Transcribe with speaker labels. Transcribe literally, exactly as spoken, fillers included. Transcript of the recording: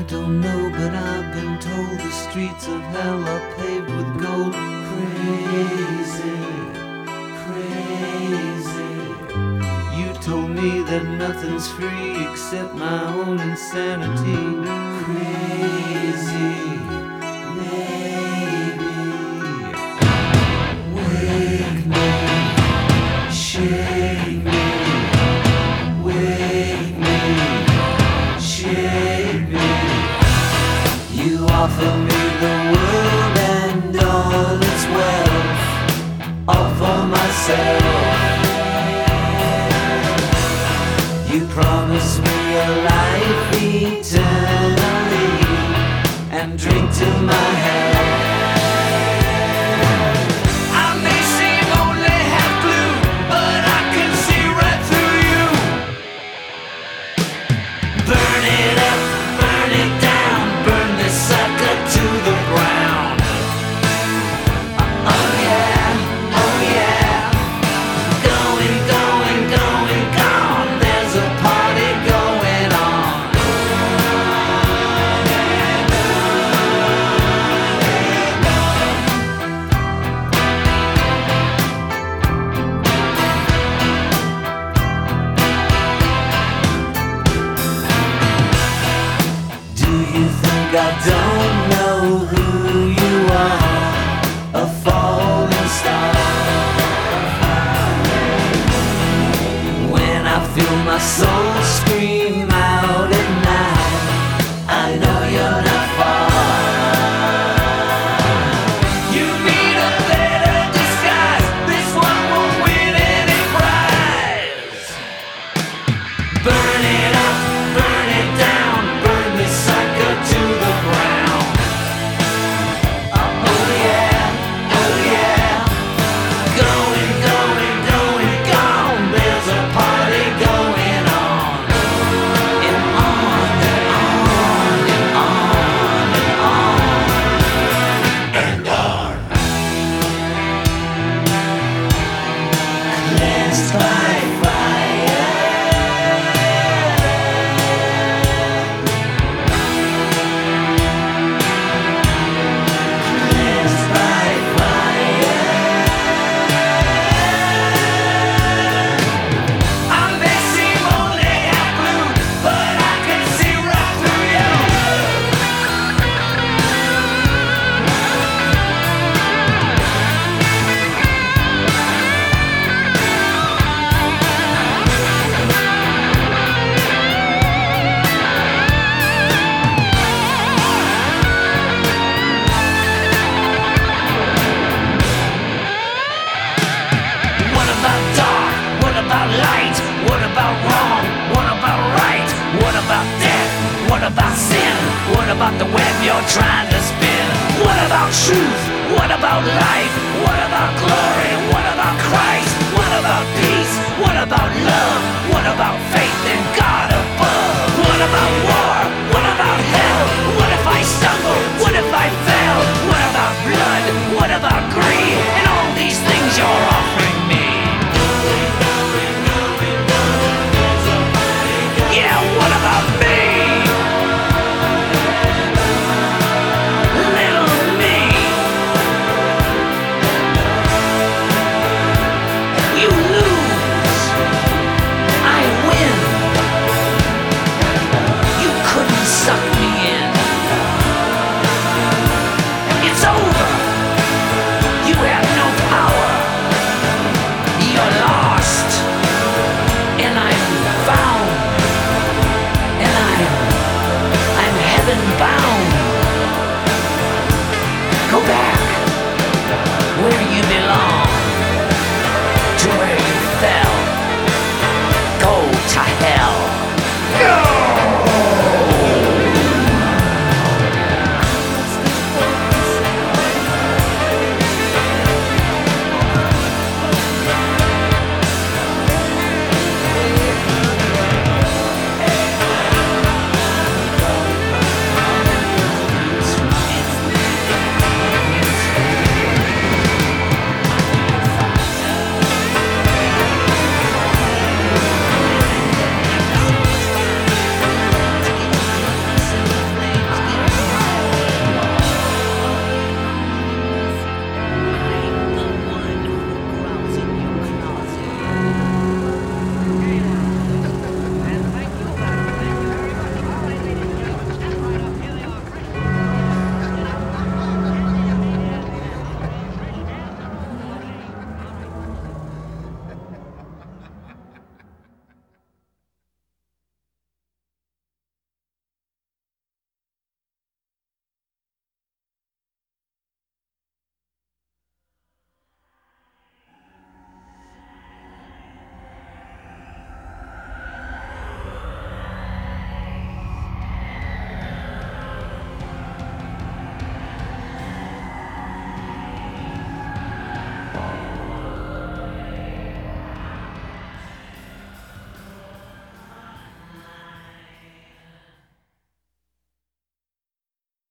Speaker 1: don't know, but I've been told the streets of hell are paved with gold. Crazy, crazy. You told me that nothing's free except my own insanity. Crazy, maybe. Wake me, shake me, wake me, shake me. You offer me the world and all its wealth, all for myself. You promise me a life eternally and drink to my health. I may seem only half blue, but I can see right through you. Burn it up, burn it down, burn this sucker to the ground. Oh yeah, oh yeah. Going, going, going, gone. There's a party going on. Do you think I don't know who you are? A falling star. When I feel my soul scream out at night, I know you're not far. You need a better disguise. This one won't win any prize. Burn it up, burn it down, burn this sucker to the ground. Oh yeah, oh yeah. Going, going, going, gone. There's a party going on. And on and on and on and on and on. Cleansed by fire. Cleansed by fire. I may seem only half blue, but I can see right through you. What about dark? What about light? What about wrong? What about right? What about death? What about sin? What about the web you're trying to spin? What about truth? What about life? What about glory? What about Christ? What about peace? What about love? What about faith in God above? What about war?